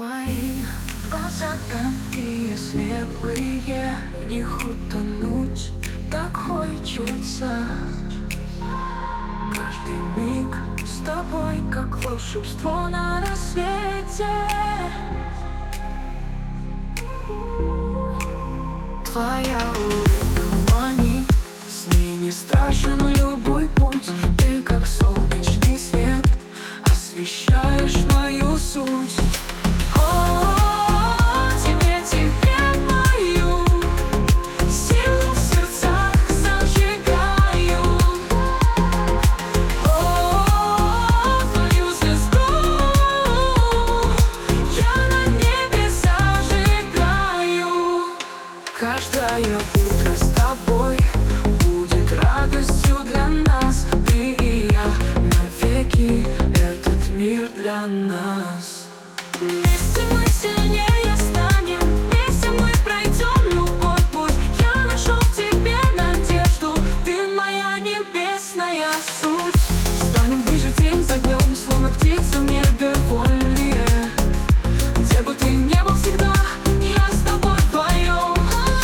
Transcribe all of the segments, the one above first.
Твои глаза такие светлые, в них утонуть так хочется. Каждый миг с тобой, как волшебство на рассвете. Твоя улыбка манит, с ней не страшен любой путь. Ты как солнечный свет, освещаешь мою суть. Каждое утро с тобой будет радостью для нас. Ты и я навеки, этот мир для нас. Вместе мы сильнее станем, вместе мы пройдем любой путь. Я нашел в тебе надежду, ты моя небесная суть. Станем ближе день за днем, словно птицы в небе вольные. Где бы ты ни был всегда, я с тобой вдвоем.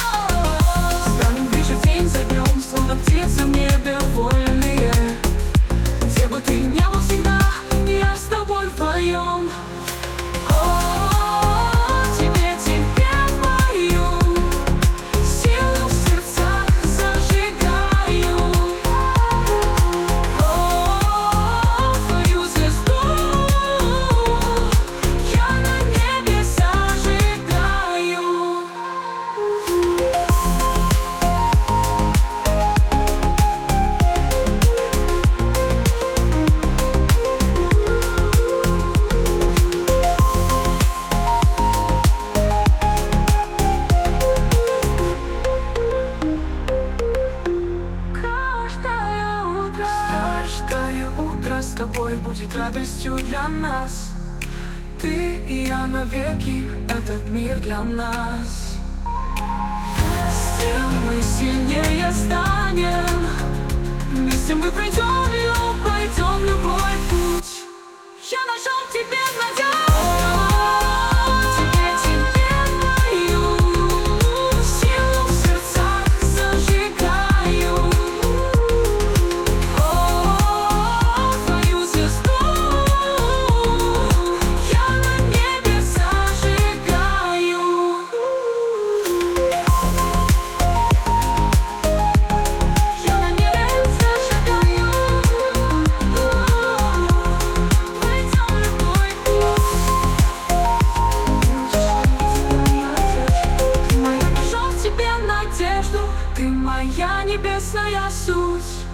Птицы в небе вольные. Где бы ты ни был всегда, я с тобой вдвоем. Тебе мою силу в сердцах зажигаю. Твою звезду я на небе зажигаю. Каждое утро с тобой будет радостью для нас. Ты и я навеки, этот мир для нас. Тем мы сильнее станем, вместе мы пройдем любой путь. Я нашел в тебе надежду. Ты моя небесная суть.